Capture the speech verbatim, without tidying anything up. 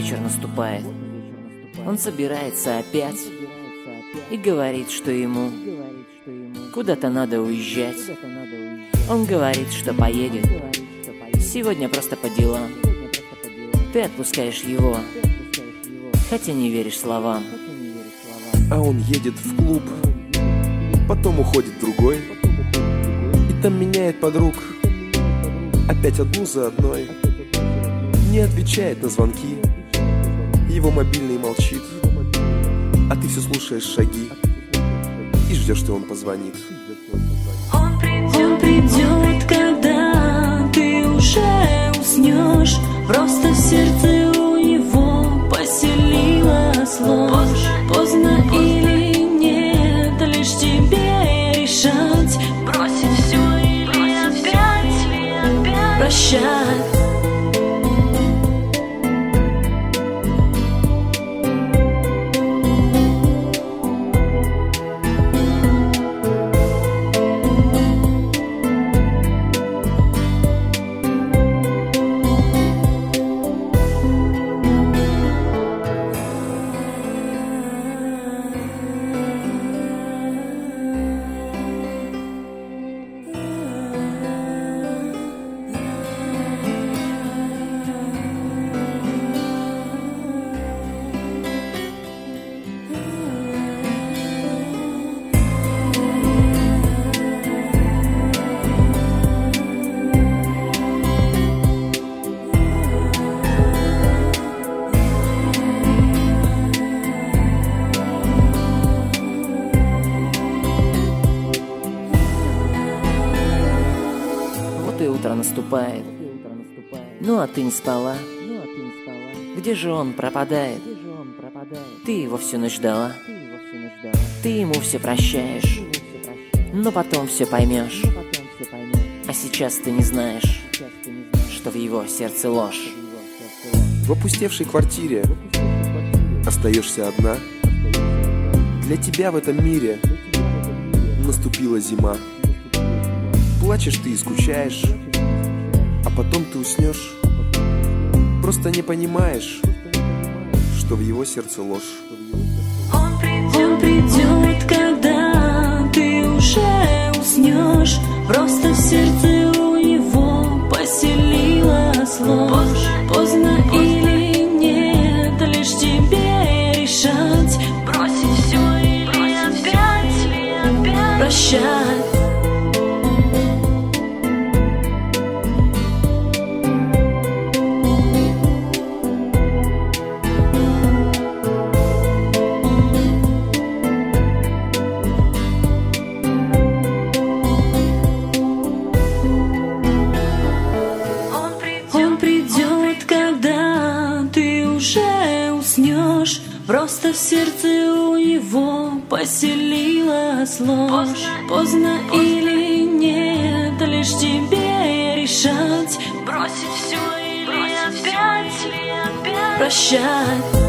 вечер наступает. Он собирается опять и говорит, что ему куда-то надо уезжать. Он говорит, что поедет сегодня просто по делам. Ты отпускаешь его, хотя не веришь словам. А он едет в клуб, потом уходит в другой, и там меняет подруг, опять одну за одной. Не отвечает на звонки, его мобильный молчит, а ты все слушаешь шаги и ждешь, что он позвонит. Он придет, когда ты уже уснешь. Просто в сердце у него поселилась ложь. Поздно или нет, лишь тебе решать. Бросить все или опять прощать. И утро наступает. Ну а ты не спала. Где же он пропадает? Ты его всю ночь ждала. Ты ему все прощаешь, но потом все поймешь. А сейчас ты не знаешь, что в его сердце ложь. В опустевшей квартире остаешься одна. Для тебя в этом мире наступила зима. Плачешь ты и скучаешь, а потом ты уснешь. Просто не понимаешь, что в его сердце ложь. Он придет, когда ты уже уснешь. Просто в сердце у него поселилась ложь. Поздно или нет, лишь тебе решать. Бросить все или опять прощать. Просто в сердце у него поселилась ложь. Поздно или нет, лишь тебе решать. Бросить все или опять прощать.